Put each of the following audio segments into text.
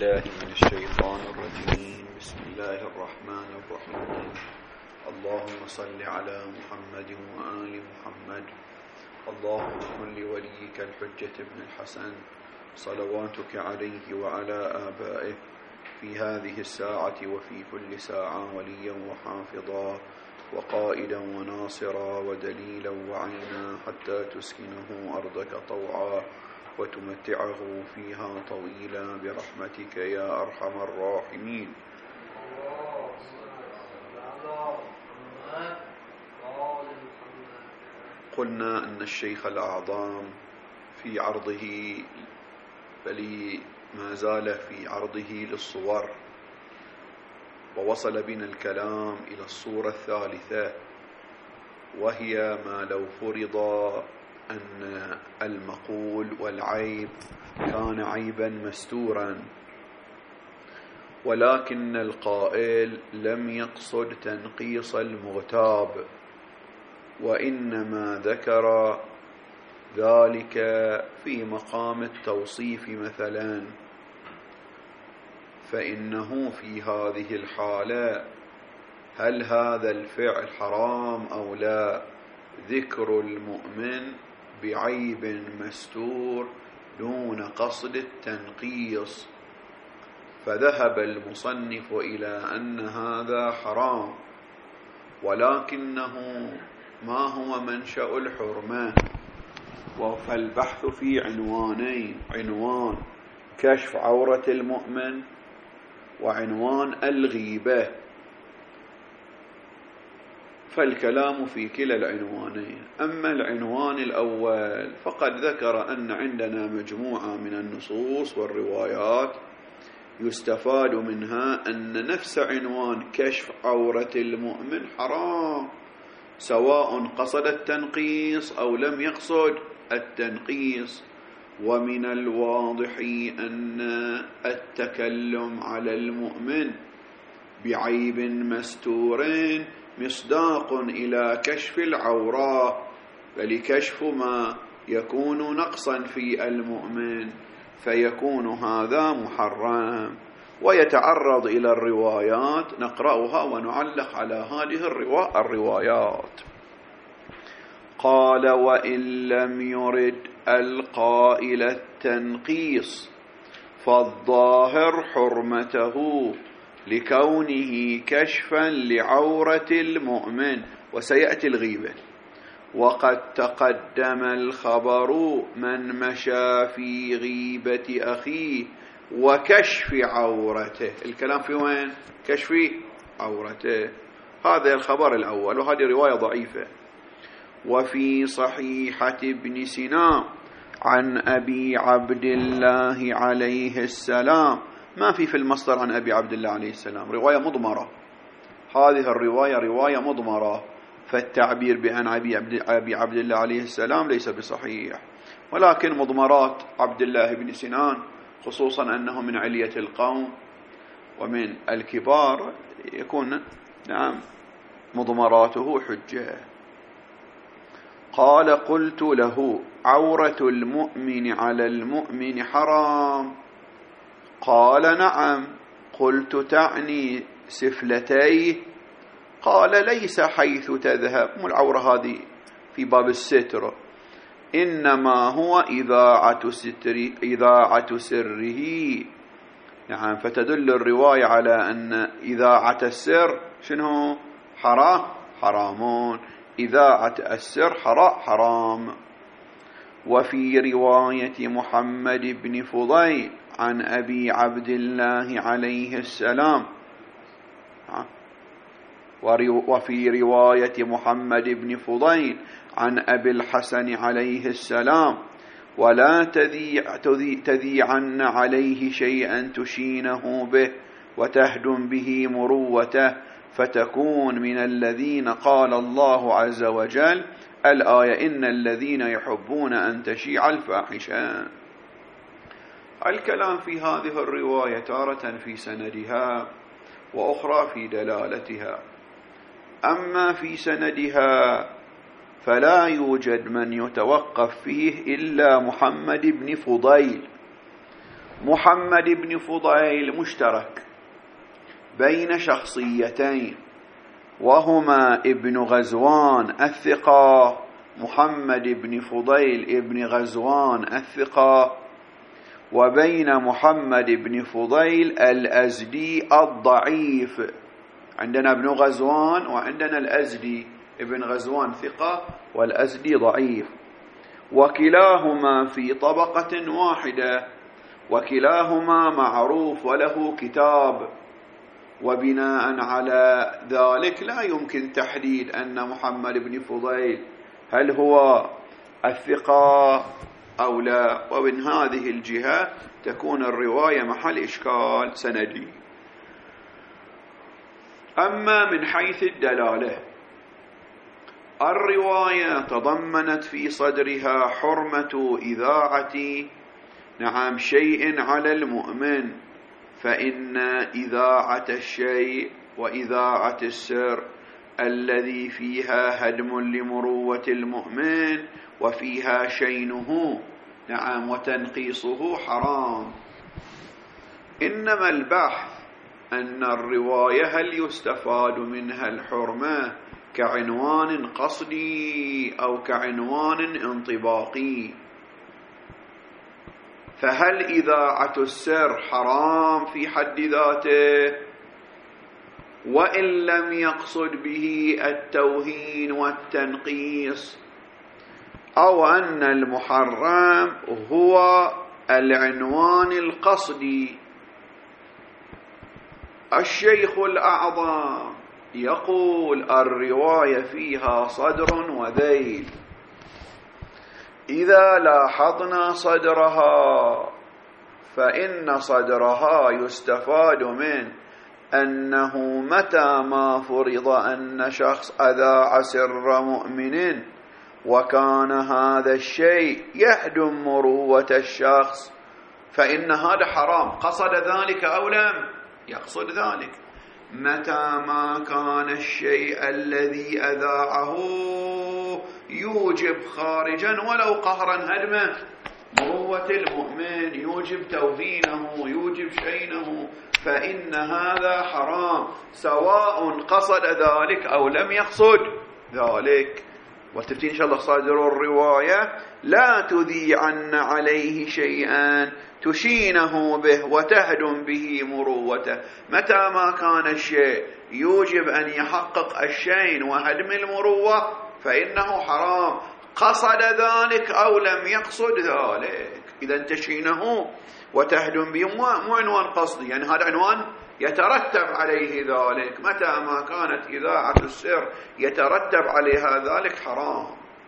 بالله من الشيطان الرجيم. بسم الله الرحمن الرحيم. اللهم صل على محمد وآل محمد. اللهم كن لوليك الحجة بن الحسن صلواتك عليه وعلى آبائه في هذه الساعة وفي كل ساعة وليا وحافظا وقائدا وناصرا ودليلا وعينا حتى تسكنه أرضك طوعا وتمتعه فيها طويلا برحمتك يا أرحم الراحمين. قلنا أن الشيخ الأعظم في عرضه بل ما زال في عرضه للصور، ووصل بنا الكلام إلى الصورة الثالثة، وهي ما لو فرض أن المقول والعيب كان عيبا مستورا، ولكن القائل لم يقصد تنقيص المغتاب، وإنما ذكر ذلك في مقام التوصيف مثلا، فإنه في هذه الحالة هل هذا الفعل حرام أو لا؟ ذكر المؤمن بعيب مستور دون قصد التنقيص، فذهب المصنف إلى أن هذا حرام، ولكنه ما هو منشأ الحرمة؟ فالبحث في عنوانين: عنوان كشف عورة المؤمن، وعنوان الغيبة. فالكلام في كلا العنوانين. أما العنوان الأول فقد ذكر أن عندنا مجموعة من النصوص والروايات يستفاد منها أن نفس عنوان كشف عورة المؤمن حرام، سواء قصد التنقيص أو لم يقصد التنقيص. ومن الواضح أن التكلم على المؤمن بعيب مستور مصداق إلى كشف العورة، فلكشف ما يكون نقصا في المؤمن فيكون هذا محرم. ويتعرض إلى الروايات نقرأها ونعلق على هذه الروايات. قال: وإن لم يرد القائل التنقيص فالظاهر حرمته لكونه كشفا لعورة المؤمن. وسيأتي الغيبة. وقد تقدم الخبر من مشى في غيبة أخيه وكشف عورته. الكلام في وين؟ كشف عورته. هذا الخبر الأول، وهذه رواية ضعيفة. وفي صحيحة ابن سينا عن أبي عبد الله عليه السلام، ما في المصدر عن أبي عبد الله عليه السلام، رواية مضمرة. هذه الرواية رواية مضمرة، فالتعبير بأن أبي عبد الله عليه السلام ليس بصحيح. ولكن مضمرات عبد الله بن سنان، خصوصا أنه من علية القوم ومن الكبار، يكون مضمراته حجة. قال: قلت له: عورة المؤمن على المؤمن حرام؟ قال: نعم. قلت: تعني سفلتيه؟ قال: ليس حيث تذهب، مو العورة هذه في باب الستر، إنما هو إذاعة سره. نعم. فتدل الرواية على أن إذاعة السر شنو؟ حرام. إذاعة السر حرام. وفي رواية محمد بن فضيل عن أبي عبد الله عليه السلام، وفي رواية محمد بن فضيل عن أبي الحسن عليه السلام: ولا تذيعن عليه شيئا تشينه به وتهدم به مروته فتكون من الذين قال الله عز وجل الآية: إن الذين يحبون أن تشيع الفاحشة. الكلام في هذه الرواية تارة في سندها وأخرى في دلالتها. أما في سندها فلا يوجد من يتوقف فيه إلا محمد بن فضيل، محمد بن فضيل مشترك بين شخصيتين، وهما ابن غزوان الثقة، محمد بن فضيل ابن غزوان الثقة، وبين محمد بن فضيل الأزدي الضعيف. عندنا ابن غزوان وعندنا الأزدي، ابن غزوان ثقة والأزدي ضعيف، وكلاهما في طبقة واحدة، وكلاهما معروف وله كتاب. وبناء على ذلك لا يمكن تحديد أن محمد بن فضيل هل هو الثقة أو لا، ومن هذه الجهة تكون الرواية محل إشكال سندي. أما من حيث الدلالة، الرواية تضمنت في صدرها حرمة إذاعة شيء على المؤمن، فإن إذاعة الشيء وإذاعة السر الذي فيها هدم لمروة المؤمن وفيها شينه وتنقيصه حرام. إنما البحث أن الرواية هل يستفاد منها الحرمة كعنوان قصدي أو كعنوان انطباقي. فهل إذاعة السر حرام في حد ذاته وإن لم يقصد به التوهين والتنقيص، أو أن المحرم هو العنوان القصدي؟ الشيخ الأعظم يقول الرواية فيها صدر وذيل. إذا لاحظنا صدرها فإن صدرها يستفاد منه أنه متى ما فرض أن شخص أذاع سر مؤمن وكان هذا الشيء يهدم مروة الشخص فإن هذا حرام، قصد ذلك أو لم يقصد ذلك. متى ما كان الشيء الذي أذاعه يوجب خارجا ولو قهرا هدم مروة المؤمن، يوجب توهينه، يوجب شينه، فإن هذا حرام سواء قصد ذلك أو لم يقصد ذلك. وتفتين إن شاء الله صادر الرواية لا تذيعن عليه شيئا تشينه به وتهدم به مروته. متى ما كان الشيء يوجب أن يحقق الشين وهدم المروة فإنه حرام، قصد ذلك أو لم يقصد ذلك. إذا تشينه وتهدم به مو عنوان قصدي، يعني هذا عنوان يترتب عليه ذلك. متى ما كانت إذاعة السر يترتب عليها ذلك حرام.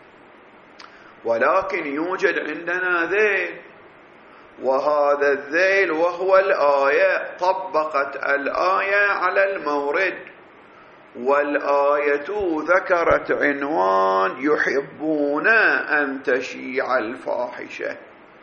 ولكن يوجد عندنا ذيل، وهذا الذيل وهو الآية، طبقت الآية على المورد، والآية ذكرت عنوان يحبون أن تشيع الفاحشة.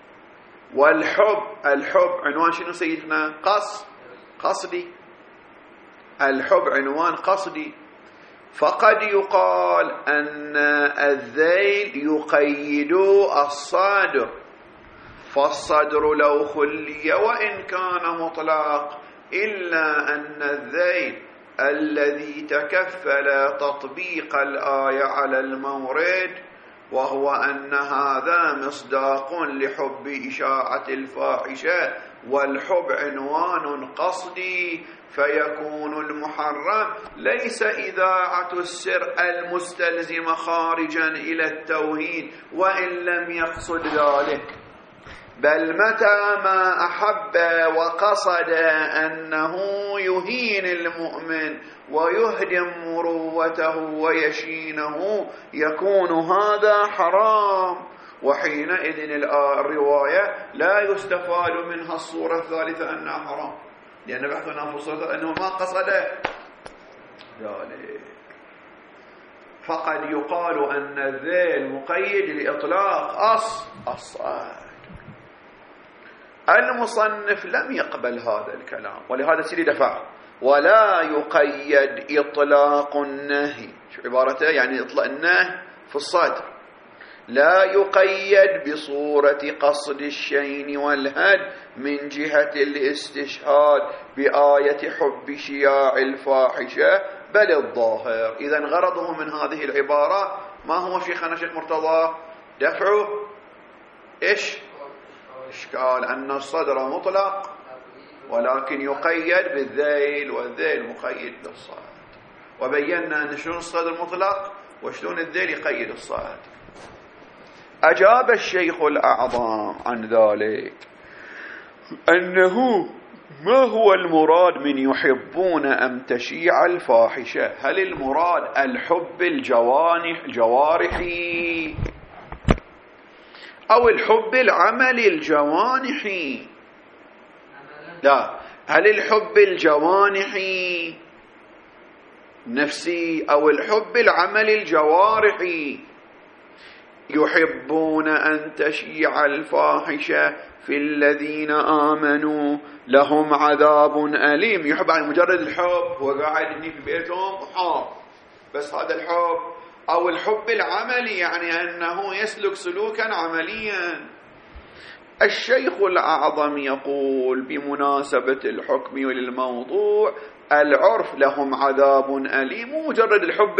الحب عنوان شنو سيدنا؟ قصدي. الحب عنوان قصدي. فقد يقال أن الذيل يقيد الصادر، فالصدر لو خلي وإن كان مطلق، إلا أن الذيل الذي تكفل تطبيق الآية على المورد، وهو أن هذا مصداق لحب إشاعة الفاحشة، والحب عنوان قصدي، فيكون المحرم ليس إذاعة السر المستلزم خارجا إلى التوهين وإن لم يقصد ذلك، بل متى ما أحب وقصد أنه يهين المؤمن ويهدم مروته ويشينه يكون هذا حرام. وحينئذ الرواية لا يستفاد منها الصورة الثالثة أنها حرام، لأن بحثنا في الصورة أنه ما قصد ذلك. فقد يقال أن الذيل مقيد لإطلاق الصاد. المصنف لم يقبل هذا الكلام، ولهذا سيدي دفع ولا يقيد إطلاق النهي. شو عبارته؟ يعني إطلاق النهي في الصدر لا يقيد بصورة قصد الشين والهد من جهة الاستشهاد بآية حب شياع الفاحشة بل الظاهر. إذن غرضه من هذه العبارة ما هو شيخنا شيخ مرتضى؟ دفع إشكال أن الصدر مطلق ولكن يقيد بالذيل، والذيل مقيد بالصاد، وبينا أن شلون الصدر مطلق وشلون الذيل يقيد الصاد. أجاب الشيخ الأعظم عن ذلك أنه ما هو المراد من يحبون أن تشيع الفاحشة؟ هل المراد الحب الجوارحي أو الحب العملي الجوانحي؟ لا، هل الحب الجوانحي نفسي أو الحب العملي الجوارحي؟ يحبون أن تشيع الفاحشة في الذين آمنوا لهم عذاب أليم. يحب عن مجرد الحب، هو قاعد هني في بيتهم وحاب بس هذا الحب، أو الحب العملي يعني أنه يسلك سلوكا عمليا. الشيخ الأعظم يقول بمناسبة الحكم للموضوع العرف لهم عذاب أليم مجرد الحب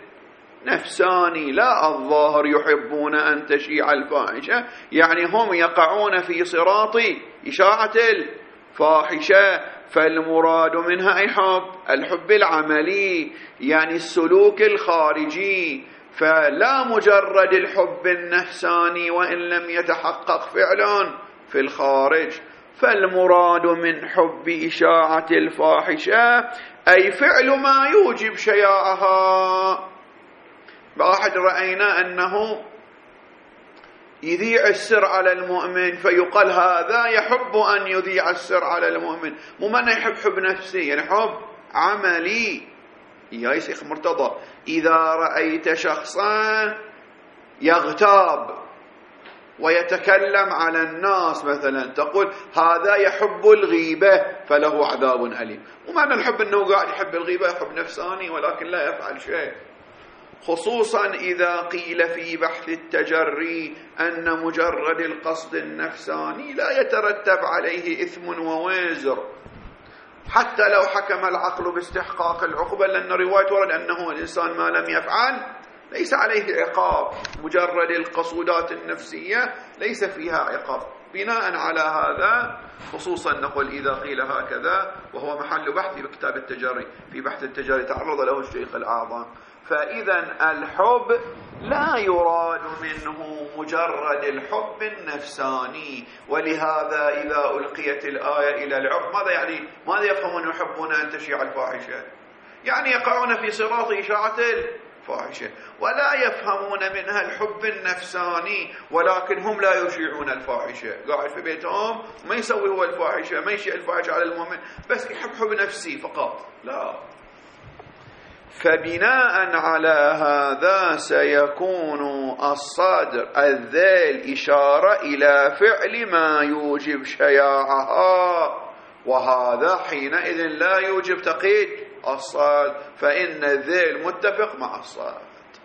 نفساني لا الظاهر. يحبون أن تشيع الفاحشة يعني هم يقعون في صراط إشاعة الفاحشة، فالمراد منها أي حب؟ الحب العملي يعني السلوك الخارجي، فلا مجرد الحب النفساني وإن لم يتحقق فعلا في الخارج. فالمراد من حب إشاعة الفاحشة أي فعل ما يوجب شياعها. واحد رأينا أنه يذيع السر على المؤمن فيقال هذا يحب أن يذيع السر على المؤمن، مو من يحب حب نفسي، يعني حب عملي. يا شيخ مرتضى إذا رأيت شخصا يغتاب ويتكلم على الناس مثلا تقول هذا يحب الغيبة فله عذاب أليم، ومعنى الحب أنه قاعد يحب الغيبة يحب نفساني ولكن لا يفعل شيء. خصوصا إذا قيل في بحث التجري أن مجرد القصد النفساني لا يترتب عليه إثم ووزر حتى لو حكم العقل باستحقاق العقوبة، لأن رواية ورد أنه الإنسان ما لم يفعل ليس عليه عقاب، مجرد القصودات النفسية ليس فيها عقاب. بناء على هذا خصوصا نقول إذا قيل هكذا، وهو محل بحث في كتاب التجري، في بحث التجري تعرض له الشيخ الأعظم. فإذا الحب لا يراد منه مجرد الحب النفساني، ولهذا إذا ألقيت الآية إلى العرف ماذا يعني؟ ماذا يفهمون يحبون أن تشيع الفاحشة؟ يعني يقعون في صراط إشاعة الفاحشة، ولا يفهمون منها الحب النفساني، ولكن هم لا يشيعون الفاحشة، قاعد في بيتهم ما يسوي هو الفاحشة، ما يشيع الفاحشة على المؤمن، بس يحب حب نفسي فقط. لا. فبناء على هذا سيكون الصدر الذيل إشارة إلى فعل ما يوجب شياعها، وهذا حينئذ لا يوجب تقييد الصاد، فإن الذيل متفق مع الصاد.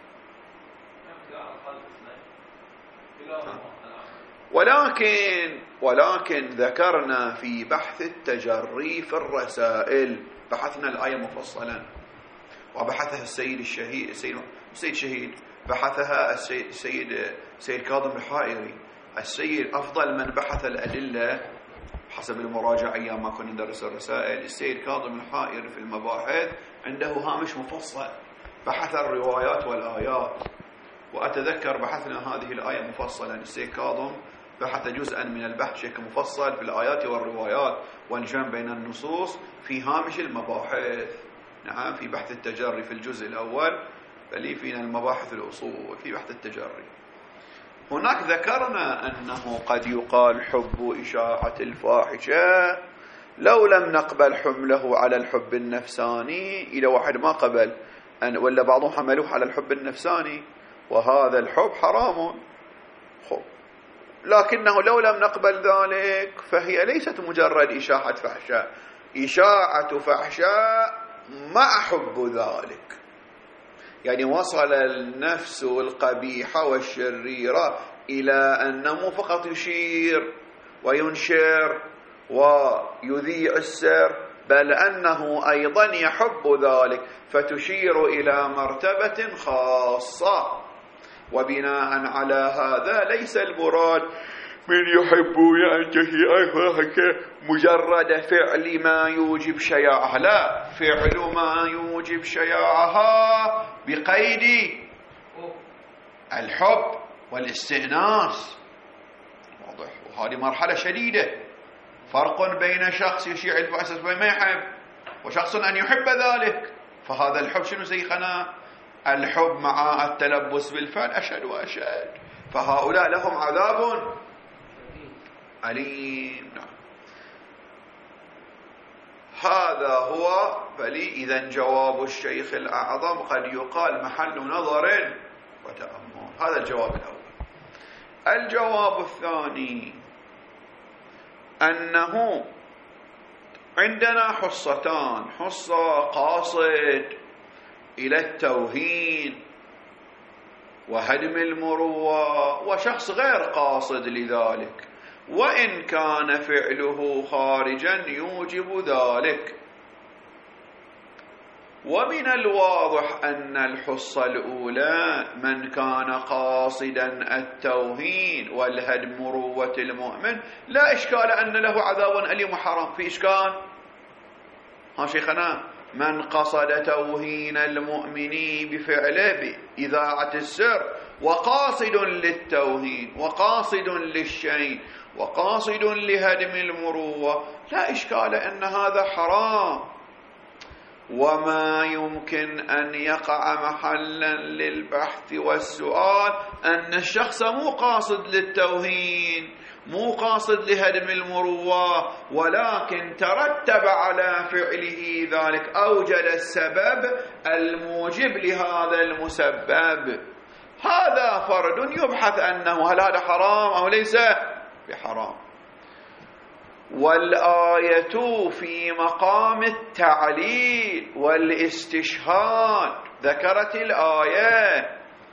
ولكن ذكرنا في بحث التجري في الرسائل، بحثنا الآية مفصلا وبحثها السيد الشهيد السيد شهيد، بحثها السيد كاظم الحائري، السيد أفضل من بحث الأدلة حسب المراجعة أيام ما كنا ندرس الرسائل. السيد كاظم الحائري في المباحث عنده هامش مفصل بحث الروايات والآيات، وأتذكر بحثنا هذه الآية مفصلا. السيد كاظم بحث جزءا من البحث شكل مفصل في الآيات والروايات والجمع بين النصوص في هامش المباحث. نعم، في بحث التجري في الجزء الأول، بل فينا المباحث الأصول في بحث التجري. هناك ذكرنا أنه قد يقال حب إشاعة الفاحشة لو لم نقبل حمله على الحب النفساني، إلى واحد ما قبل ولا بعضهم حملوه على الحب النفساني، وهذا الحب حرام. لكنه لو لم نقبل ذلك فهي ليست مجرد إشاعة فحشاء، إشاعة فحشاء مع حب ذلك، يعني وصل النفس القبيحة والشريرة إلى أنه مو فقط يشير وينشر ويذيع السر، بل أنه أيضا يحب ذلك، فتشير إلى مرتبة خاصة. وبناء على هذا ليس المراد من يحبون أن تشيء مجرد فعل ما يوجب شياعة، لا، فعل ما يوجب شياعها بقيد الحب والاستئناس. واضح؟ وهذه مرحلة شديدة، فرق بين شخص يشيع الفاسد وما يحب، وشخص أن يحب ذلك. فهذا الحب شنو سيخنا؟ الحب مع التلبس بالفعل أشد وأشد، فهؤلاء لهم عذاب أليم. نعم. هذا هو. إذن جواب الشيخ الأعظم قد يقال محل نظر وتأمل. هذا الجواب الأول. الجواب الثاني أنه عندنا حصتان: حصة قاصد إلى التوهين وهدم المروة، وشخص غير قاصد لذلك، وإن كان فعله خارجا يوجب ذلك. ومن الواضح أن الحصة الأولى من كان قاصدا التوهين والهدم مروة المؤمن لا إشكال أن له عذاب أليم وحرام. في إشكال؟ ها شيخنا، من قصد توهين المؤمن بفعله بإذاعة السر، وقاصد للتوهين وقاصد للشيء وقاصد لهدم المروة، لا إشكال أن هذا حرام. وما يمكن أن يقع محلا للبحث والسؤال أن الشخص مو قاصد للتوهين، مو قاصد لهدم المروة، ولكن ترتب على فعله ذلك، أوجد السبب الموجب لهذا المسبب. هذا فرد يبحث أنه هل هذا حرام أو ليس بحرام. والآية في مقام التعليل والاستشهاد، ذكرت الآية،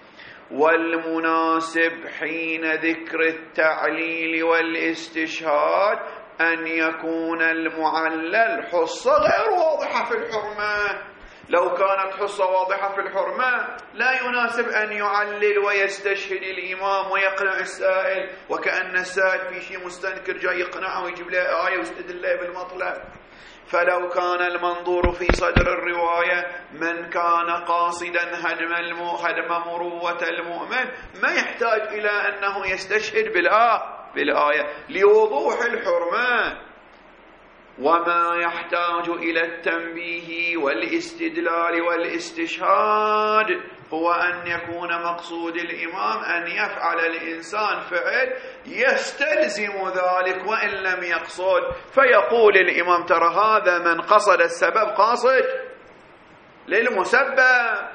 والمناسب حين ذكر التعليل والاستشهاد أن يكون المعلل حصة غير واضحة في الحرمة. لو كانت حصة واضحة في الحرمة لا يناسب أن يعلل ويستشهد الإمام ويقنع السائل، وكأن السائل في شيء مستنكر جاي يقنعه ويجيب له آية ويستدل له بالمطلب. فلو كان المنظور في صدر الرواية من كان قاصدا هدم مروة المؤمن، ما يحتاج إلى أنه يستشهد بالآية لوضوح الحرمة. وما يحتاج إلى التنبيه والاستدلال والاستشهاد هو أن يكون مقصود الإمام أن يفعل الإنسان فعل يستلزم ذلك وإن لم يقصد، فيقول الإمام ترى هذا من قصد السبب قاصد للمسبب،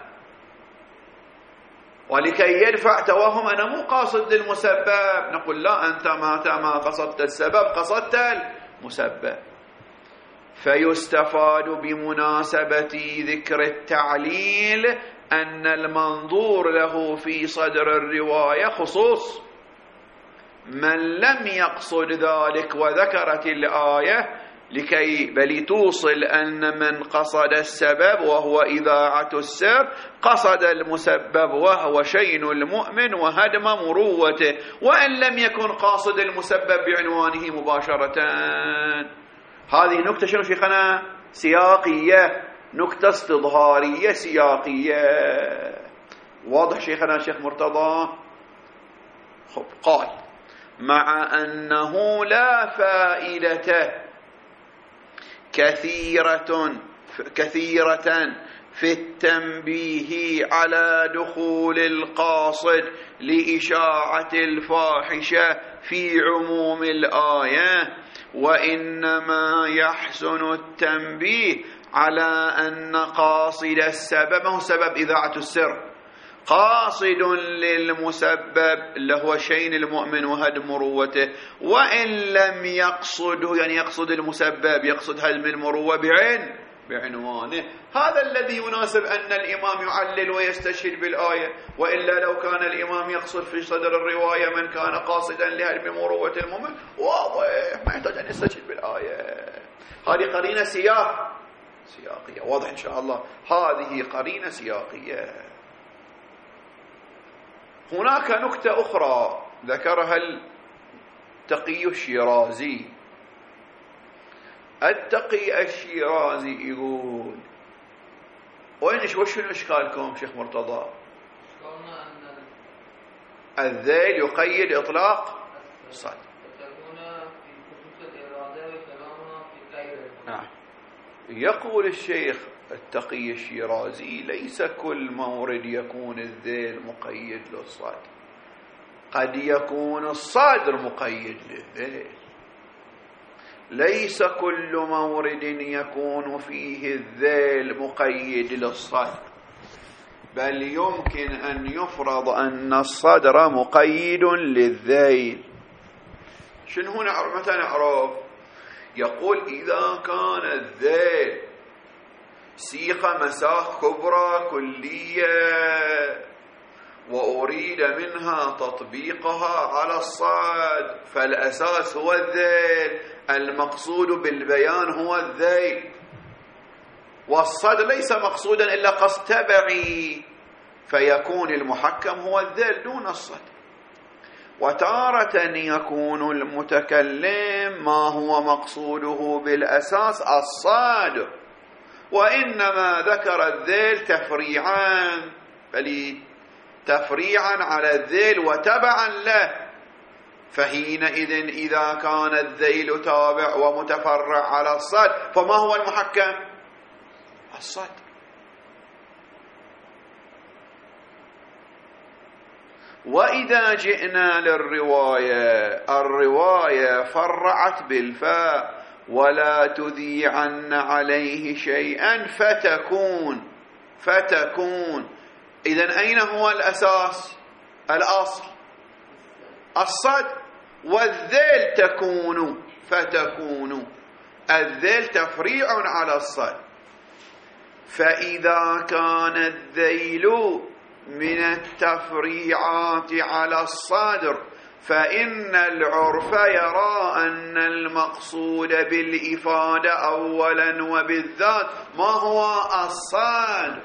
ولكي يدفع توهم أنا مو قاصد للمسبب نقول لا، أنت ما قصدت السبب، قصدت المسبب. فيستفاد بمناسبة ذكر التعليل أن المنظور له في صدر الرواية خصوص من لم يقصد ذلك، وذكرت الآية بل توصل أن من قصد السبب وهو إذاعة السر قصد المسبب وهو شين المؤمن وهدم مروته، وإن لم يكن قاصد المسبب بعنوانه مباشرة. هذه نكتة شنو شيخنا؟ سياقية، نكتة استظهارية سياقية. واضح شيخنا الشيخ مرتضى؟ خب، قال مع أنه لا فائدة كثيرة في التنبيه على دخول القاصد لإشاعة الفاحشة في عموم الآية، وإنما يحسن التنبيه على أن قاصد السبب، ما هو سبب إذاعة السر؟ قاصد للمسبب اللي هو شين المؤمن وهدم مروته، وإن لم يقصده، يعني يقصد المسبب، يقصد هدم المروة بعين بعنوانه. هذا الذي يناسب أن الإمام يعلل ويستشهد بالآية، وإلا لو كان الإمام يقصد في صدر الرواية من كان قاصدا لهدم مروة المؤمن واضح، ما يحتاج أن يستشهد بالآية. هذه قرينة سياقية، واضح إن شاء الله، هذه قرينة سياقية. هناك نكتة أخرى ذكرها التقي الشيرازي. التقي الشيرازي يقول، وشنو إشكالكم شيخ مرتضى؟ الذيل يقيد إطلاق الصد. نعم. يقول الشيخ التقي الشيرازي ليس كل مورد يكون الذيل مقيد للصد، قد يكون الصدر مقيد للذيل. ليس كل مورد يكون فيه الذيل مقيد للصدر، بل يمكن أن يفرض أن الصدر مقيد للذيل. شنو متى نعرف؟ يقول إذا كان الذيل سيق مساق كبرى كلية وأريد منها تطبيقها على الصاد، فالأساس هو الذيل، المقصود بالبيان هو الذيل، والصد ليس مقصودا إلا قصد تبعي، فيكون المحكم هو الذيل دون الصد. وتارة يكون المتكلم ما هو مقصوده بالأساس الصاد، وإنما ذكر الذيل تفريعا، تفريعا على الذيل وتبعا له. فحينئذ إذا كان الذيل تابع ومتفرع على الصد، فما هو المحكم؟ الصد. وإذا جئنا للرواية، الرواية فرعت بالفاء ولا تذيعن عليه شيئا فتكون. إذن أين هو الأساس؟ الأصل الصد، والذيل فتكون. الذيل تفريع على الصد. فإذا كان الذيل من التفريعات على الصدر، فإن العرف يرى أن المقصود بالإفادة أولا وبالذات ما هو الصد،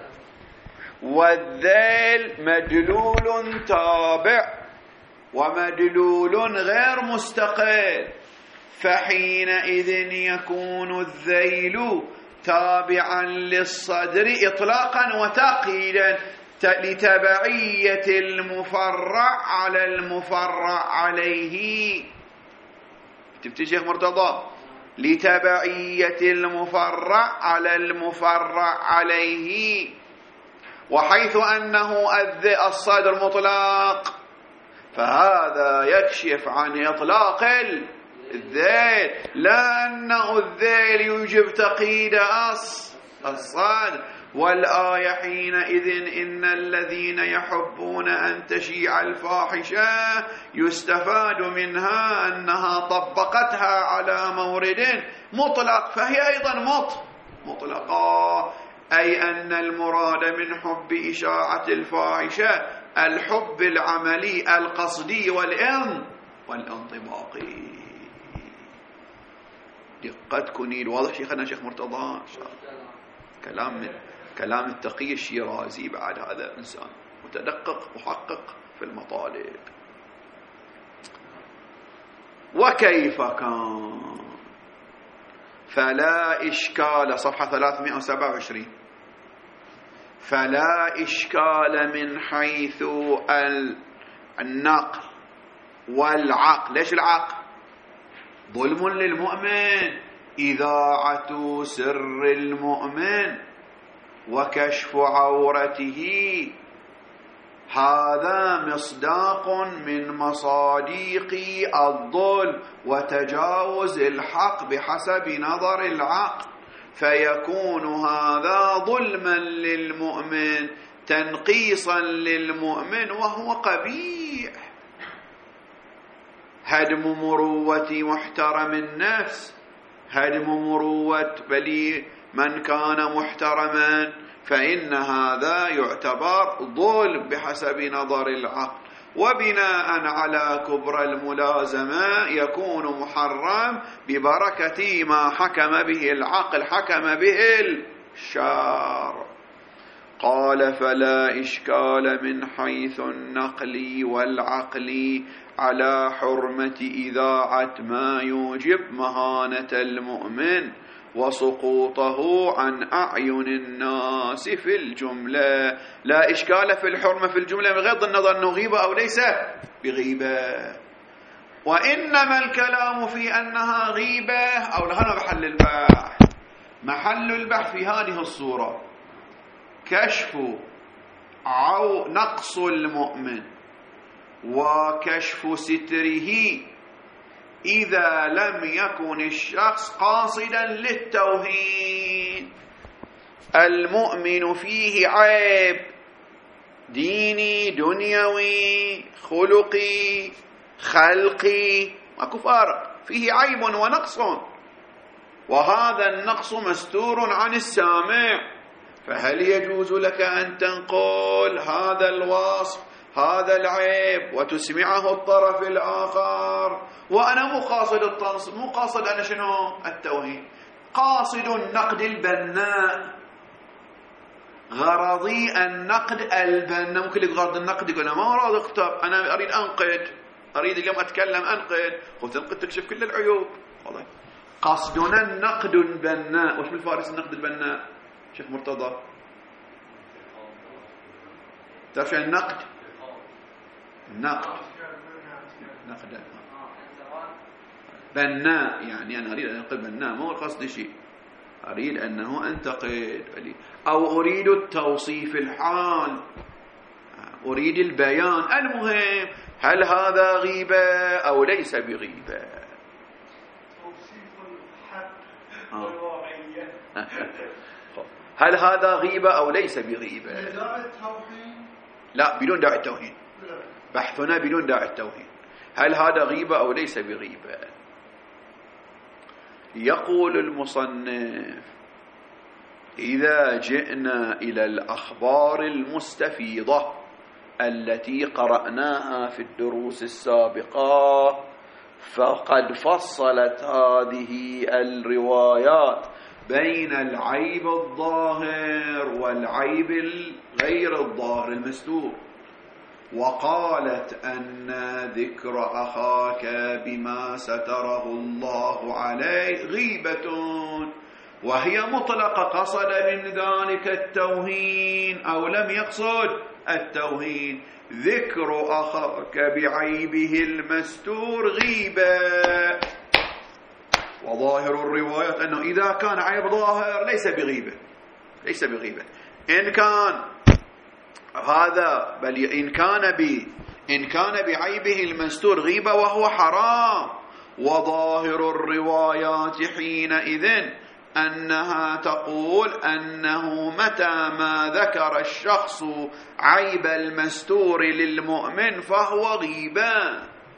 والذيل مدلول تابع ومدلول غير مستقل. فحينئذ يكون الذيل تابعا للصدر إطلاقا وتقييدا لتبعية المفرع على المفرع عليه. تبتدي شيخ مرتضى، لتبعية المفرع على المفرع عليه. وحيث أنه الصدر مطلق، فهذا يكشف عن إطلاق الذيل، لا أنه الذيل يجب تقييد الصدر. والآية حينئذ إن الذين يحبون أن تشيع الفاحشة يستفاد منها أنها طبقتها على مورد مطلق، فهي أيضا مطلقة، أي أن المراد من حب إشاعة الفاحشة الحب العملي القصدي والانطباقي. دقة كنيل. واضح شيخنا شيخ مرتضى؟ كلام التقي الشيرازي. بعد هذا إنسان متدقق محقق في المطالب. وكيف كان؟ فلا إشكال، صفحة 327. فلا إشكال من حيث النقل والعقل. ليش العقل؟ ظلم للمؤمن، إذاعة سر المؤمن وكشف عورته، هذا مصداق من مصاديق الظلم وتجاوز الحق بحسب نظر العقل، فيكون هذا ظلما للمؤمن تنقيصا للمؤمن وهو قبيح. هدم مروة محترم النفس، هدم مروة من كان محترما، فإن هذا يعتبر ظلم بحسب نظر العقل، وبناء على كبر الملازمة يكون محرم ببركة ما حكم به العقل، حكم به الشارع. قال فلا إشكال من حيث النقل والعقل على حرمة إذاعة ما يوجب مهانة المؤمن وسقوطه عن أعين الناس في الجملة. لا إشكال في الحرمة في الجملة بغض النظر أنه غيبة أو ليس بغيبة، وإنما الكلام في أنها غيبة أو لها محل البحث. محل البحث في هذه الصورة كشف أو نقص المؤمن وكشف ستره إذا لم يكن الشخص قاصدا للتوهين. المؤمن فيه عيب ديني دنيوي خلقي خلقي، ماكو فارق، فيه عيب ونقص، وهذا النقص مستور عن السامع. فهل يجوز لك أن تنقل هذا الوصف هذا العيب وتسمعه الطرف الآخر؟ وأنا مو قاصد التنصيب، مو قاصد أنا شنو التوهين، قاصد النقد البناء، غرضي النقد البناء. ممكن غرض النقد يقول أنا ما أريد أكتب، أنا أريد أنقد، أريد اليوم أتكلم أنقد، وتنقد تكشف كل العيوب. قصدنا النقد البناء. وش بالفارس النقد البناء شيخ مرتضى؟ تعرف شو النقد؟ النقد بناء، يعني أنا أريد أن أنقد بناء، مو القصد شيء، أريد أنه أنتقد أو أريد التوصيف الحال، أريد البيان. المهم هل هذا غيبة أو ليس بغيبة؟ توصيف الحق والواقعية. هل هذا غيبة أو ليس بغيبة؟ داعي التوهين؟ لا، بدون داعي التوهين، بحثنا بدون داعي التوهين. هل هذا غيبة أو ليس بغيبة؟ يقول المصنف إذا جئنا إلى الأخبار المستفيضة التي قرأناها في الدروس السابقة، فقد فصلت هذه الروايات بين العيب الظاهر والعيب غير الظاهر المستور، وقالت أن ذكر أخاك بما ستره الله عليه غيبة، وهي مطلقة، قصد من ذلك التوهين أو لم يقصد التوهين. ذكر أخاك بعيبه المستور غيبة، وظاهر الروايات أنه إذا كان عيب ظاهر ليس بغيبة، ليس بغيبة. إن كان هذا بل إن كان بعيبه المستور غيبة وهو حرام. وظاهر الروايات حينئذ أنها تقول أنه متى ما ذكر الشخص عيب المستور للمؤمن فهو غيبة،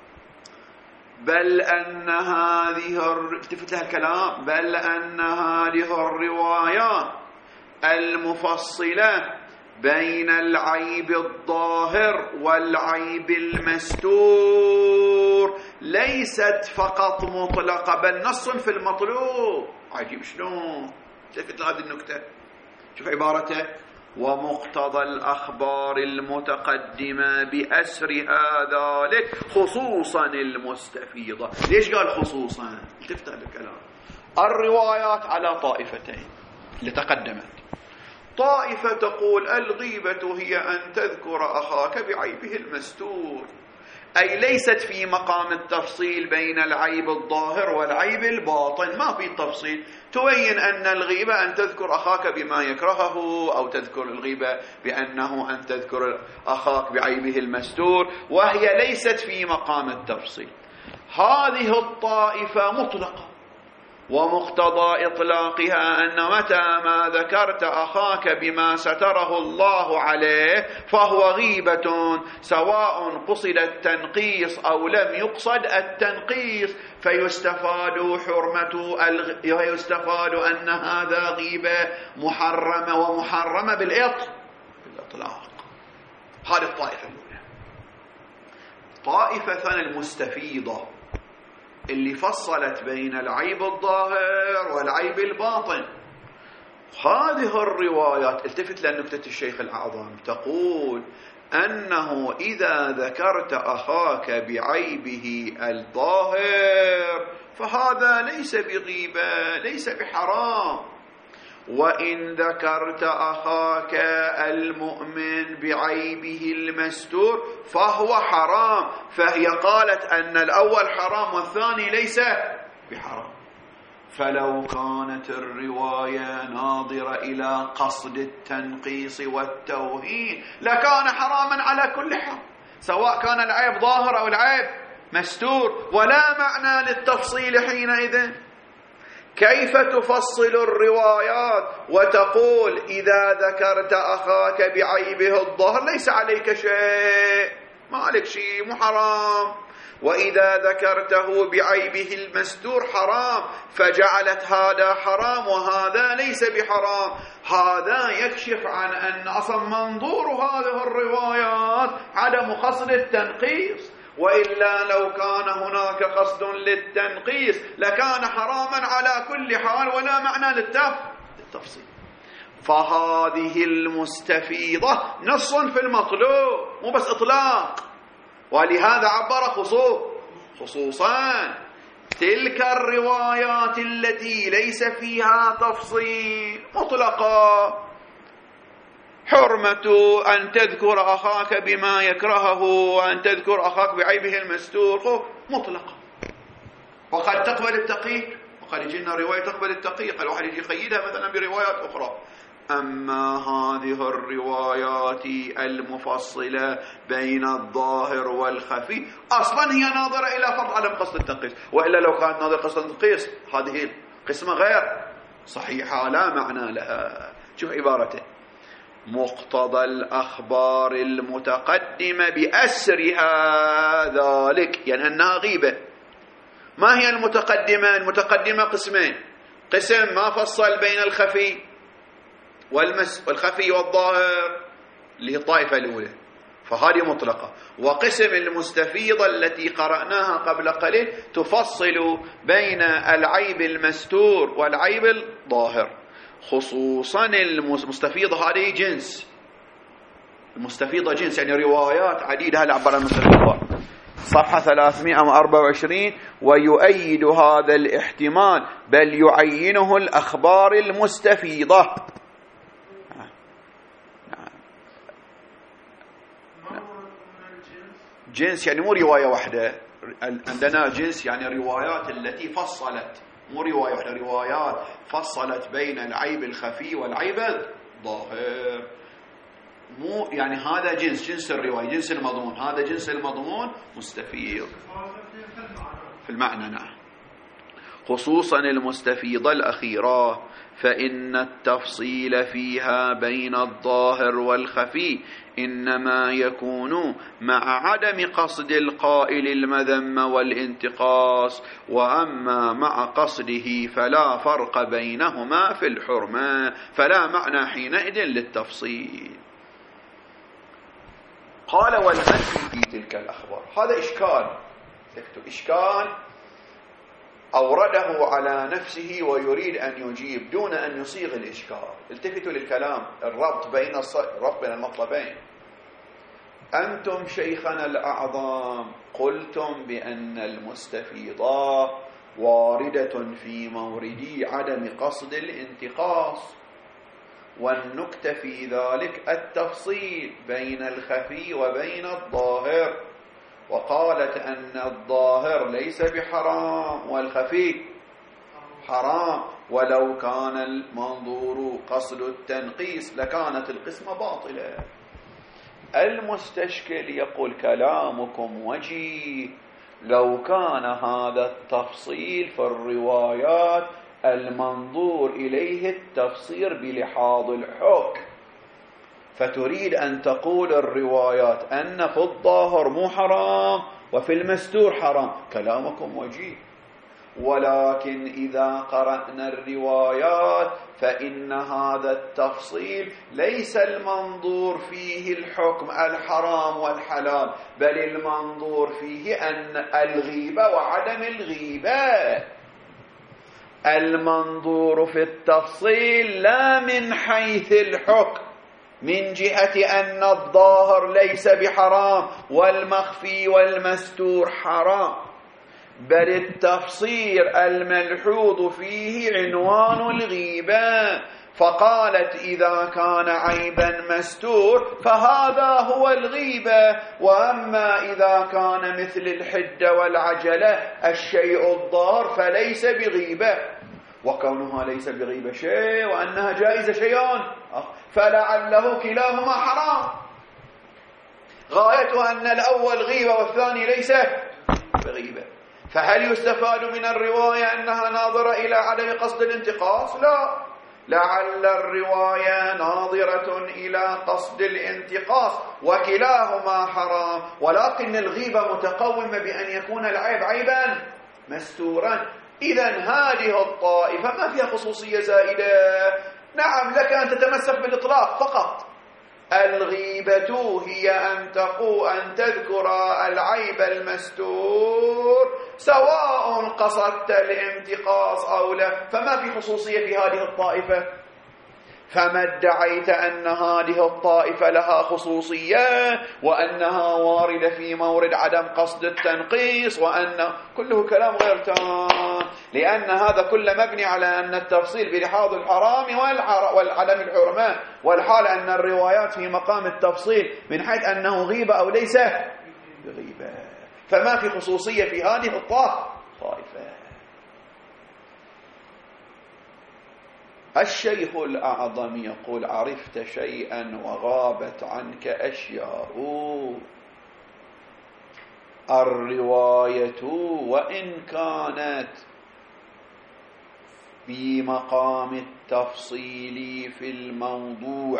بل أن هذه التفت لها الكلام، بل أن هذه الروايات المفصلة بين العيب الظاهر والعيب المستور ليست فقط مطلقة بل نص في المطلوب. عجيب شلون تفت هذه النكتة، شوف عبارته: ومقتضى الأخبار المتقدمة بأسرها ذلك خصوصا المستفيضة. ليش قال خصوصا؟ التفت هذا الكلام. الروايات على طائفتين اللي تقدمت، طائفة تقول الغيبة هي أن تذكر أخاك بعيبه المستور، أي ليست في مقام التفصيل بين العيب الظاهر والعيب الباطن، ما في تفصيل، تبين أن الغيبة أن تذكر أخاك بما يكرهه، أو تذكر الغيبة بأنه أن تذكر أخاك بعيبه المستور، وهي ليست في مقام التفصيل. هذه الطائفة مطلقة، ومقتضى إطلاقها أن متى ما ذكرت أخاك بما ستره الله عليه فهو غيبة، سواء قصد التنقيص أو لم يقصد التنقيص، فيستفاد أن هذا غيبة محرمة، ومحرمة بالإطلاق. هذه الطائفة الأولى. طائفة ثانية المستفيضة اللي فصلت بين العيب الظاهر والعيب الباطن. هذه الروايات، التفت لنكتة الشيخ الأعظم، تقول أنه إذا ذكرت أخاك بعيبه الظاهر فهذا ليس بغيبة، ليس بحرام، وإن ذكرت أخاك المؤمن بعيبه المستور فهو حرام. فهي قالت أن الأول حرام والثاني ليس بحرام. فلو كانت الرواية ناظرة إلى قصد التنقيص والتوهين لكان حراما على كل حال، سواء كان العيب ظاهر أو العيب مستور، ولا معنى للتفصيل حينئذ. كيف تفصل الروايات وتقول إذا ذكرت أخاك بعيبه الظاهر ليس عليك شيء، ما عليك شيء، مو حرام، وإذا ذكرته بعيبه المستور حرام، فجعلت هذا حرام وهذا ليس بحرام. هذا يكشف عن أن أصلا منظور هذه الروايات عدم قصد التنقيص، وإلا لو كان هناك قصد للتنقيص لكان حراما على كل حال، ولا معنى للتفصيل. فهذه المستفيضة نص في المطلوب، مو بس إطلاق، ولهذا عبر خصوصا تلك الروايات التي ليس فيها تفصيل مطلقة. حرمة أن تذكر أخاك بما يكرهه وأن تذكر أخاك بعيبه المستور مطلقة، وقد تقبل التقييد، وقد يجينا رواية تقبل التقييد، الواحد يجي يقيدها مثلا بروايات أخرى. أما هذه الروايات المفصلة بين الظاهر والخفي أصلا هي ناظرة إلى فرض عدم قصد التنقيص، وإلا لو كانت ناظرة قصد التنقيص هذه القسمة غير صحيحة لا معنى لها. شوف عبارته: مقتضى الأخبار المتقدمة بأسرها ذلك، يعني أنها غيبة. ما هي المتقدمة؟ المتقدمة قسمين: قسم ما فصل بين الخفي والخفي والظاهر اللي هي الطائفة الأولى، فهذه مطلقة، وقسم المستفيضة التي قرأناها قبل قليل تفصل بين العيب المستور والعيب الظاهر. خصوصا المستفيضة هذه جنس، المستفيضة جنس يعني روايات عديدة. هل عبر المستفيضة صفحة 324. ويؤيد هذا الاحتمال بل يعينه الأخبار المستفيضة. جنس يعني مو رواية واحدة، عندنا جنس يعني روايات التي فصلت، مو رواية واحدة، روايات فصلت بين العيب الخفي والعيب الظاهر. مو يعني هذا جنس الرواية، جنس المضمون، هذا جنس المضمون مستفيض في المعنى. نعم. خصوصا المستفيضة الأخيرة فإن التفصيل فيها بين الظاهر والخفي إنما يكون مع عدم قصد القائل المذم والانتقاص، وأما مع قصده فلا فرق بينهما في الحرمة، فلا معنى حينئذ للتفصيل. قال: والمنفي في تلك الأخبار. هذا إشكال، إشكال أورده على نفسه ويريد أن يجيب دون أن يصيغ الإشكال. التفتوا للكلام، الربط بين المطلبين. أنتم شيخنا الأعظم قلتم بأن المستفيضة واردة في مورد عدم قصد الانتقاص، والنكتة في ذلك التفصيل بين الخفي وبين الظاهر، وقالت أن الظاهر ليس بحرام والخفي حرام، ولو كان المنظور قصد التنقيص لكانت القسمة باطلة. المستشكل يقول: كلامكم وجيه، لو كان هذا التفصيل في الروايات المنظور إليه التفسير بلحاظ الحكم، فتريد أن تقول الروايات أن في الظاهر مو حرام وفي المستور حرام، كلامكم وجيه. ولكن إذا قرأنا الروايات فإن هذا التفصيل ليس المنظور فيه الحكم الحرام والحلال، بل المنظور فيه أن الغيبة وعدم الغيبة. المنظور في التفصيل لا من حيث الحكم من جهة أن الظاهر ليس بحرام والمخفي والمستور حرام، بل التفصيل الملحوظ فيه عنوان الغيبة. فقالت إذا كان عيبا مستور فهذا هو الغيبة، وأما إذا كان مثل الحدة والعجلة الشيء الظاهر فليس بغيبة، وكونها ليس بغيبة شيء وأنها جائزة شيئان، فلعله كلاهما حرام. غايته أن الأول غيبة والثاني ليس بغيبة. فهل يستفاد من الرواية أنها ناظرة إلى عدم قصد الانتقاص؟ لا، لعل الرواية ناظرة إلى قصد الانتقاص، وكلاهما حرام، ولكن الغيبة متقومة بأن يكون العيب عيبا مستورا. إذن هذه الطائفة ما فيها خصوصية زائدة. نعم، لك أن تتمسك بالإطلاق فقط. الغيبة هي أن تذكر العيب المستور سواء قصدت الانتقاص أو لا، فما في خصوصية في هذه الطائفة. فما ادعيت أن هذه الطائفة لها خصوصية وأنها واردة في مورد عدم قصد التنقيص، وأن كله كلام غير تام، لأن هذا كله مبني على أن التفصيل بلحاظ الحرام والعدم الحرمة، والحال أن الروايات في مقام التفصيل من حيث أنه غيبة أو ليس بغيبة، فما في خصوصية في هذه الطائفة. الشيخ الأعظم يقول: عرفت شيئا وغابت عنك أشياء. الرواية وإن كانت بمقام التفصيل في الموضوع،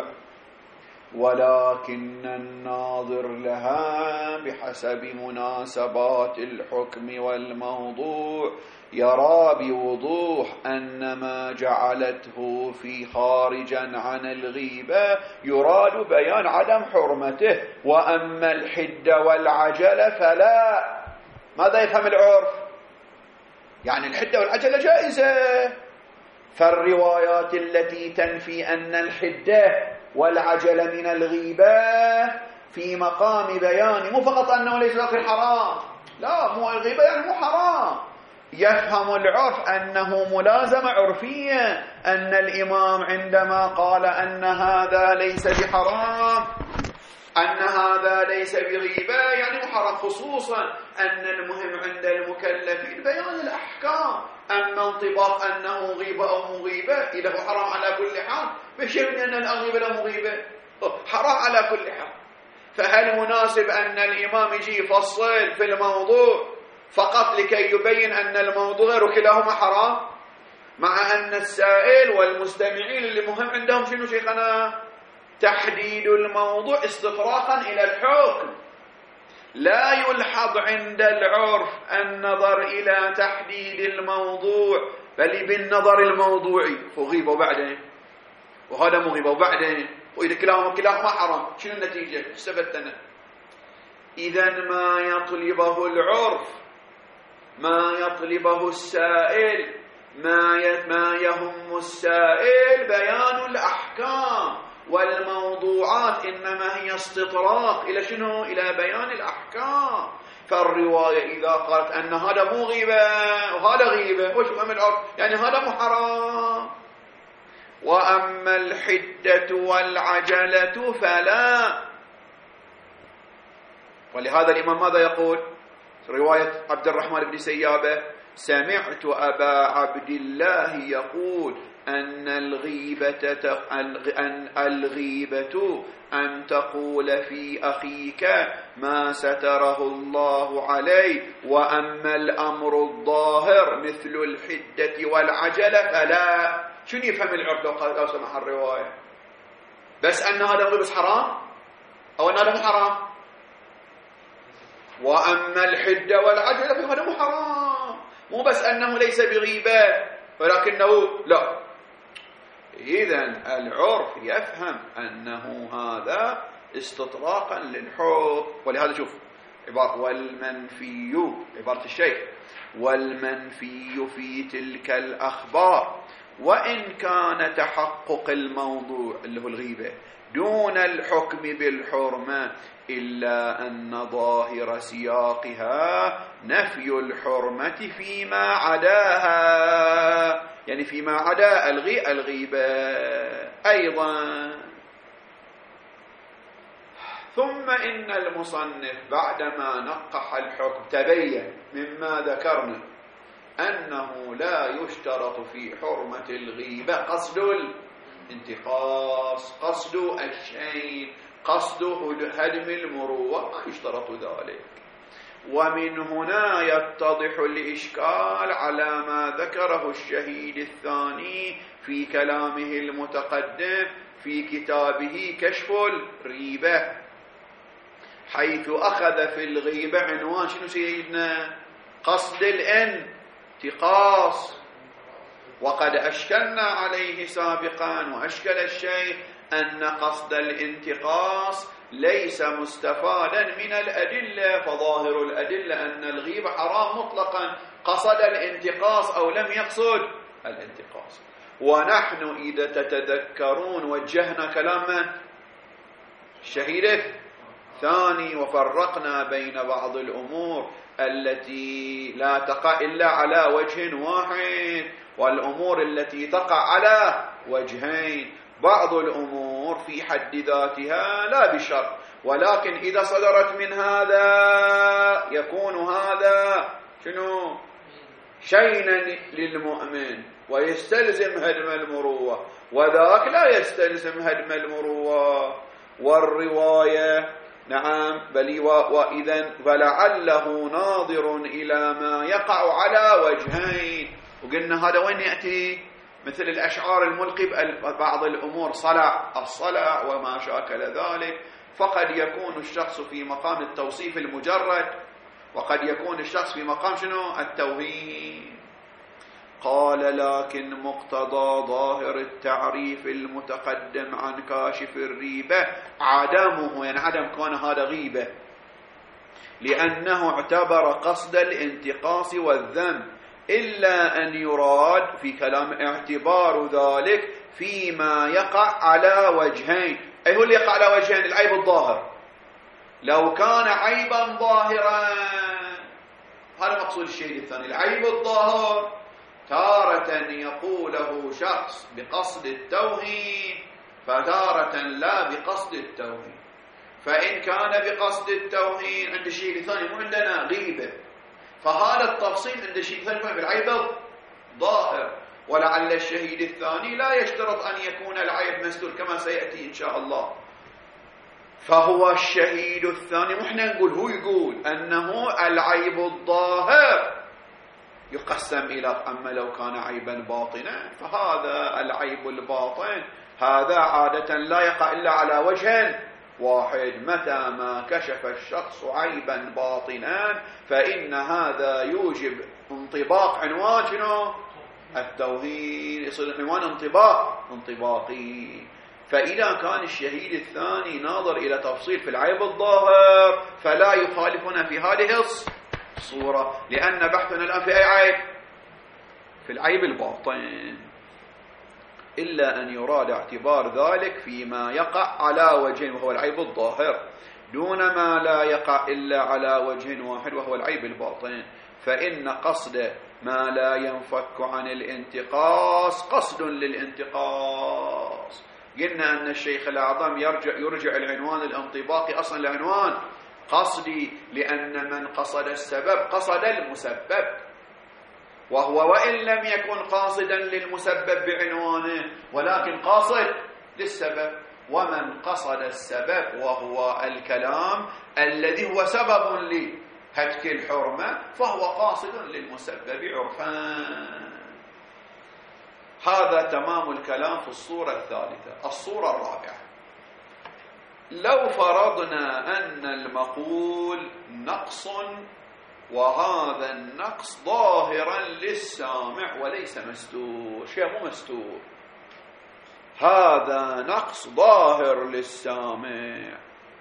ولكن الناظر لها بحسب مناسبات الحكم والموضوع يرى بوضوح أن ما جعلته في خارجا عن الغيبة يراد بيان عدم حرمته، وأما الحدة والعجلة فلا. ماذا يفهم العرف؟ يعني الحدة والعجلة جائزة، فالروايات التي تنفي أن الحدة والعجلة من الغيبة في مقام بيان مو فقط أنه ليس في حرام، لا، مو الغيبة يعني مو حرام. يفهم العرف أنه ملازمة عرفية، أن الإمام عندما قال أن هذا ليس بحرام، أن هذا ليس بغيبة يعني محرم، خصوصا أن المهم عند المكلفين بيان الأحكام. أما انطباق أنه غيبة أو مغيبة إذا هو حرام على كل حال، بشيء من أن الغيبة لا مغيبة، حرام على كل حال. فهل مناسب أن الإمام يجي يفصل في الموضوع فقط لكي يبين أن الموضوع غير كلاهما حرام، مع أن السائل والمستمعين اللي مهم عندهم شنو شيخنا؟ تحديد الموضوع استطراقا إلى الحكم. لا يلحظ عند العرف النظر إلى تحديد الموضوع، بل بالنظر الموضوعي، فغيبة وبعدين وهذا مغيبة وبعدين، وإذا كلاهما حرام شنو النتيجة؟ استفدتنا. إذن ما يطلبه العرف، ما يطلبه السائل، ما يهم السائل بيان الأحكام، والموضوعات إنما هي استطراق إلى شنو؟ إلى بيان الأحكام. فالرواية إذا قالت أن هذا مو غيبة وهذا غيبة، وش فهم العرف؟ يعني هذا مو حرام. وأما الحدة والعجلة فلا. ولهذا الإمام ماذا يقول؟ رواية عبد الرحمن بن سيابة: سمعت أبا عبد الله يقول: أن الغيبة أن تقول في أخيك ما ستره الله عليه، وأما الأمر الظاهر مثل الحدة والعجلة فلا. شنو يفهم العرف لو سمح الرواية؟ بس أن هذا غيبة حرام أو أن هذا مو حرام؟ وأما الحدة والعجلة فهذا مو حرام، مو بس أنه ليس بغيبة ولكنه لا. إذن العرف يفهم أنه هذا استطراقا للحكم. ولهذا شوف عبارة والمنفي، عبارة الشيخ والمنفي في تلك الأخبار وإن كان تحقق الموضوع اللي هو الغيبة دون الحكم بالحرمة، إلا أن ظاهر سياقها نفي الحرمة فيما عداها، يعني فيما عدا الغيبة أيضا. ثم إن المصنف بعدما نقح الحكم تبين مما ذكرنا أنه لا يشترط في حرمة الغيبة قصد الانتقاص، قصد الشيء، قصد هدم المروءة، ما يشترط ذلك. ومن هنا يتضح الإشكال على ما ذكره الشهيد الثاني في كلامه المتقدم في كتابه كشف الريبة، حيث أخذ في الغيبة عنوان شنو سيدنا؟ قصد الانتقاص. وقد أشكلنا عليه سابقا وأشكل الشيخ أن قصد الانتقاص ليس مستفادا من الأدلة، فظاهر الأدلة أن الغيبة حرام مطلقا، قصد الانتقاص أو لم يقصد الانتقاص. ونحن إذا تتذكرون وجهنا كلام الشهيد الثاني وفرقنا بين بعض الأمور التي لا تقع إلا على وجه واحد والأمور التي تقع على وجهين. بعض الأمور في حد ذاتها لا بشرط، ولكن إذا صدرت من هذا يكون هذا شنو؟ شينا للمؤمن ويستلزم هدم المروءة، وذاك لا يستلزم هدم المروءة. والرواية نعم بل وإذن فلعله ناظر إلى ما يقع على وجهين. وقلنا هذا وين يأتي؟ مثل الأشعار الملقي بعض الأمور الصلع وما شاكل ذلك، فقد يكون الشخص في مقام التوصيف المجرد وقد يكون الشخص في مقام شنو؟ التوهين. قال لكن مقتضى ظاهر التعريف المتقدم عن كاشف الريبة عدمه، يعني عدم كون هذا غيبة، لأنه اعتبر قصد الانتقاص والذم، إلا أن يراد في كلام اعتبار ذلك فيما يقع على وجهين. أي هو اللي يقع على وجهين؟ العيب الظاهر. لو كان عيبا ظاهرا، هذا مقصود الشيء الثاني، العيب الظاهر تارة يقوله شخص بقصد التوهين فتارة لا بقصد التوهين. فإن كان بقصد التوهين عند الشيء الثاني مو عندنا غيبة، فهذا التفصيل عند الشيء الثاني بالعيب الظاهر. ولعل الشهيد الثاني لا يشترط أن يكون العيب مسدود كما سيأتي إن شاء الله. فهو الشهيد الثاني وإحنا نقول هو يقول أنه العيب الظاهر يقسم إلى، أما لو كان عيبا باطنا فهذا العيب الباطن هذا عادة لا يقع إلا على وجه واحد. متى ما كشف الشخص عيبا باطنا فإن هذا يوجب انطباق عنوان شنو؟ التوهين، يصير عنوان انطباقي. فإذا كان الشهيد الثاني ناظر إلى تفصيل في العيب الظاهر فلا يخالفنا في هذه الصورة، لأن بحثنا الآن في أي عيب؟ في العيب الباطن، إلا أن يراد اعتبار ذلك فيما يقع على وجه وهو العيب الظاهر، دون ما لا يقع إلا على وجه واحد وهو العيب الباطن. فإن قصد ما لا ينفك عن الانتقاص قصد للانتقاص. قلنا أن الشيخ الأعظم يرجع العنوان الانطباقي أصلا لعنوان قصدي، لأن من قصد السبب قصد المسبب. وهو وإن لم يكن قاصدا للمسبب بعنوانه ولكن قاصد للسبب. ومن قصد السبب وهو الكلام الذي هو سبب لهتك الحرمة فهو قاصد للمسبب عرفا. هذا تمام الكلام في الصورة الثالثة. الصورة الرابعة: لو فرضنا أن المقول نقص وهذا النقص ظاهرا للسامع وليس مستور، شيء مو مستور، هذا نقص ظاهر للسامع،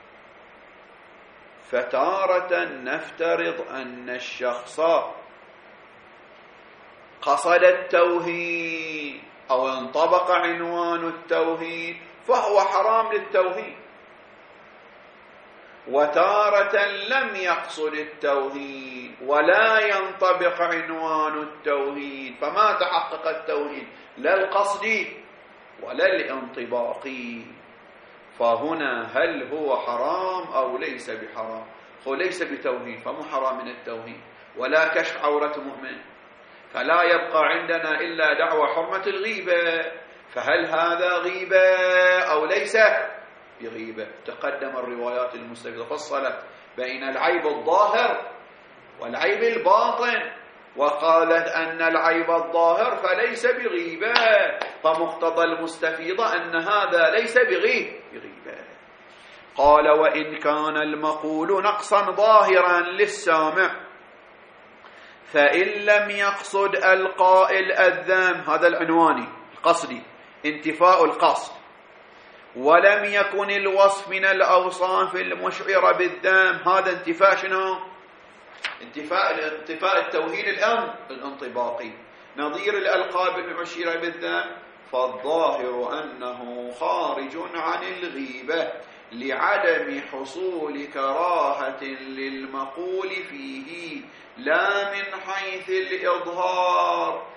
فتارة نفترض أن الشخص قصد التوهين أو انطبق عنوان التوهين فهو حرام للتوهين، وتارة لم يقصد التوهين ولا ينطبق عنوان التوهين فما تحقق التوهين لا القصدي ولا الانطباقي. فهنا هل هو حرام أو ليس بحرام؟ هو ليس بتوهين فمو حرام من التوهين ولا كشف عورة مؤمن، فلا يبقى عندنا إلا دعوى حرمة الغيبة. فهل هذا غيبة أو ليس بغيبة؟ تقدم الروايات المستفيضة فصلت بين العيب الظاهر والعيب الباطن، وقالت أن العيب الظاهر فليس بغيبة، فمقتضى المستفيضة أن هذا ليس بغيبة. قال: وإن كان المقول نقصا ظاهرا للسامع فإن لم يقصد القائل الذم، هذا العنواني القصدي انتفاء القصد، ولم يكن الوصف من الأوصاف المشعرة بالذم، هذا انتفاء شنو؟ انتفاء التوهين الانطباقي، نظير الألقاب المشيرة بالذم، فالظاهر أنه خارج عن الغيبة لعدم حصول كراهة للمقول فيه لا من حيث الإظهار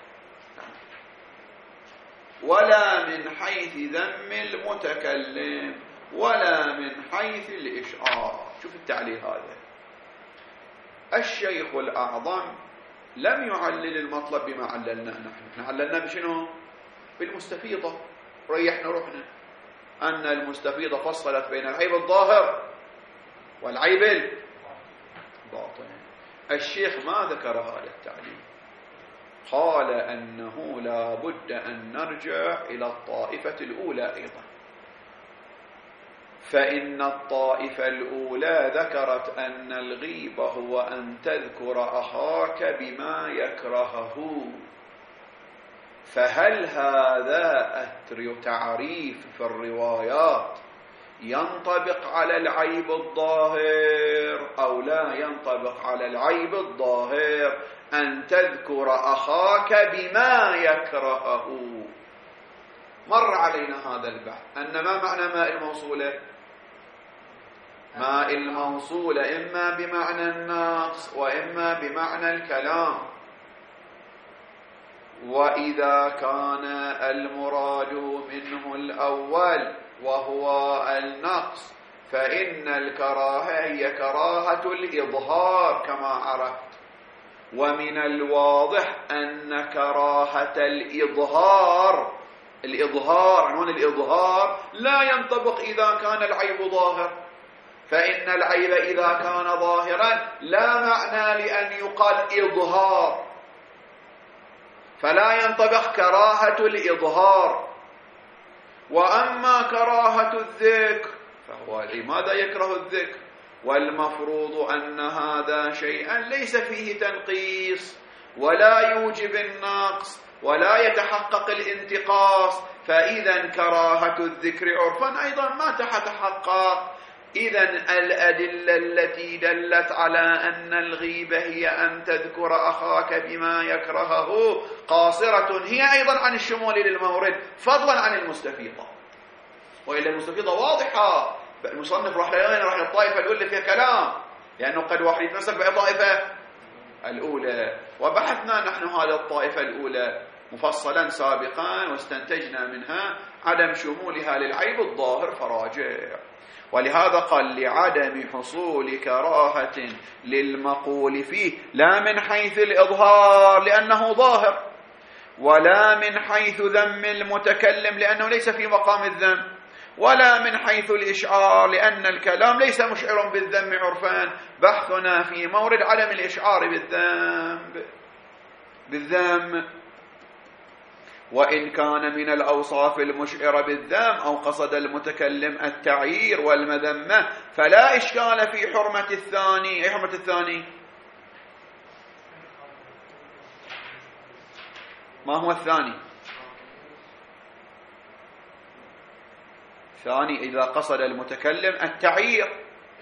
ولا من حيث ذم المتكلم ولا من حيث الإشعار. شوف التعليل هذا. الشيخ الأعظم لم يعلل المطلب بما عللنا نحن عللنا بشنو؟ بالمستفيضة، ريحنا روحنا أن المستفيضة فصلت بين العيب الظاهر والعيب الباطن. الشيخ ما ذكر هذا التعليل، قال أنه لا بد أن نرجع إلى الطائفة الأولى أيضا، فإن الطائفة الأولى ذكرت أن الغيبة هو أن تذكر أخاك بما يكرهه، فهل هذا تعريف في الروايات ينطبق على العيب الظاهر أو لا ينطبق على العيب الظاهر أن تذكر أخاك بما يكرهه؟ مر علينا هذا البحث أن ما معنى ماء الموصولة؟ ماء الموصولة إما بمعنى النقص وإما بمعنى الكلام، وإذا كان المراد منه الأول وهو النقص فإن الكراهة هي كراهة الإظهار كما عرفت، ومن الواضح أن كراهة الإظهار عنوان الإظهار لا ينطبق إذا كان العيب ظاهر، فإن العيب إذا كان ظاهرا لا معنى لأن يقال إظهار، فلا ينطبق كراهة الإظهار. وأما كراهة الذكر فهو لماذا يكره الذكر؟ والمفروض أن هذا شيئا ليس فيه تنقيص ولا يوجب النقص ولا يتحقق الانتقاص، فإذا كراهة الذكر عرفا أيضا ما تتحقق. إذا الأدلة التي دلت على أن الغيبة هي أن تذكر أخاك بما يكرهه قاصرة هي أيضا عن الشمول للمورد فضلا عن المستفيضة، وإلا المستفيضة واضحة. المصنف راح للطائفة الأولى فيها كلام، لأنه قد واحد يتمسك بالطائفة الأولى، وبحثنا نحن هذه الطائفة الأولى مفصلا سابقا، واستنتجنا منها عدم شمولها للعيب الظاهر فراجع. ولهذا قال لعدم حصول كراهة للمقول فيه، لا من حيث الإظهار لأنه ظاهر، ولا من حيث ذم المتكلم لأنه ليس في مقام الذم، ولا من حيث الإشعار لأن الكلام ليس مشعر بالذم عرفان. بحثنا في مورد عدم الإشعار بالذم. وإن كان من الأوصاف المشعرة بالذم أو قصد المتكلم التعيير والمذمة فلا إشكال في حرمة الثاني. أي حرمة الثاني؟ ما هو الثاني؟ الثاني إذا قصد المتكلم التعيير.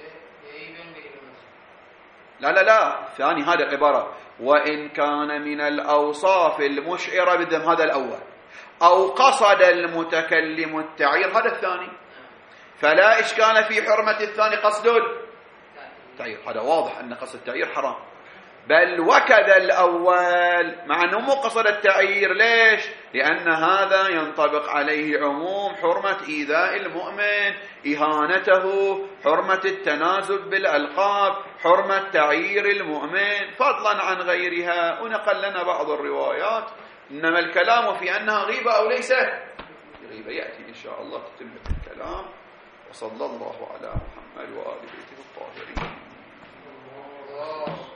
لا الثاني هذا عبارة وإن كان من الأوصاف المشعرة بالذم، هذا الأول، أو قصد المتكلم التعيير، هذا الثاني. فلا إشكال في حرمة الثاني قصد التعيير، هذا واضح أن قصد التعيير حرام. بل وكذا الأول مع أنه مو قصد التعيير. ليش؟ لأن هذا ينطبق عليه عموم حرمة إيذاء المؤمن، إهانته، حرمة التنازل بالألقاب، حرمة تعيير المؤمن، فضلا عن غيرها. ونقل لنا بعض الروايات. إنما الكلام في أنها غيبة أو ليس غيبة يأتي إن شاء الله تتم الكلام. وصلى الله على محمد وآل بيته الطاهرين.